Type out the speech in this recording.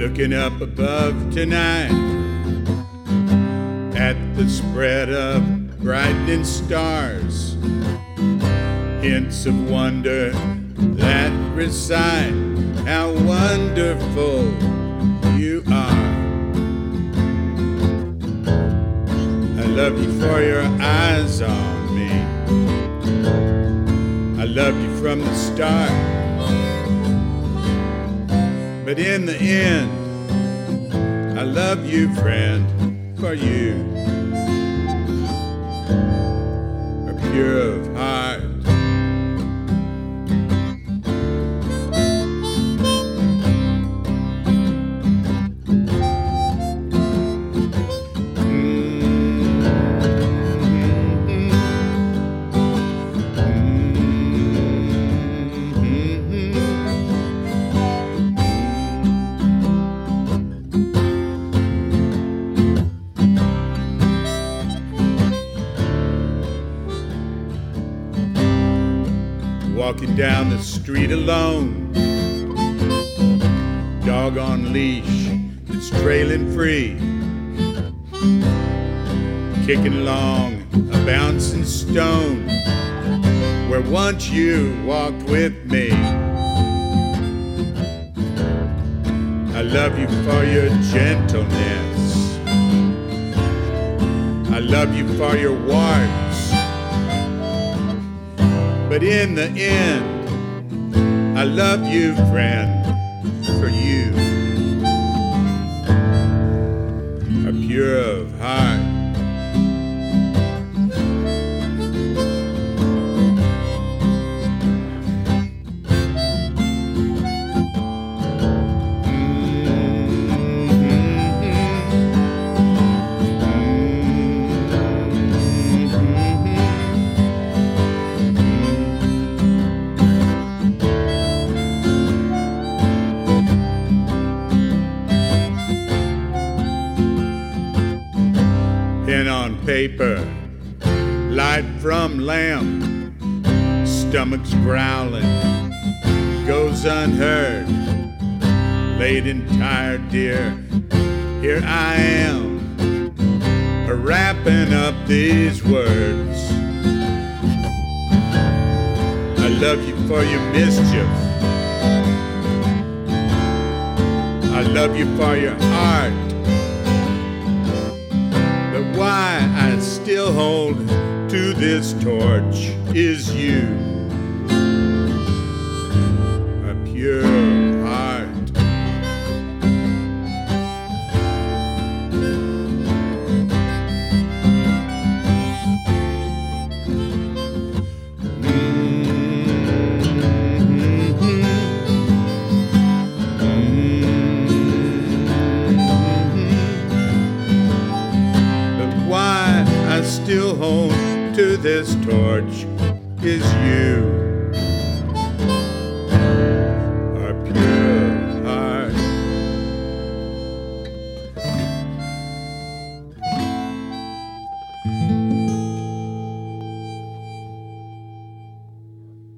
Looking up above tonight at the spread of brightening stars, hints of wonder that recite how wonderful you are. I love you for your eyes on me. I loved you from the start. But in the end, I love you, friend, for you are pure of heart. Walking down the street alone, dog on leash that's trailing free, kicking along a bouncing stone where once you walked with me. I love you for your gentleness. I love you for your warmth. But in the end, I love you, friend, for you are pure of heart. Pen on paper, light from lamp, stomachs growling, goes unheard. Late and tired, dear, here I am, wrapping up these words. I love you for your mischief. I love you for your heart. Why I still hold to this torch is you, a pure heart. I still hold to this torch is you.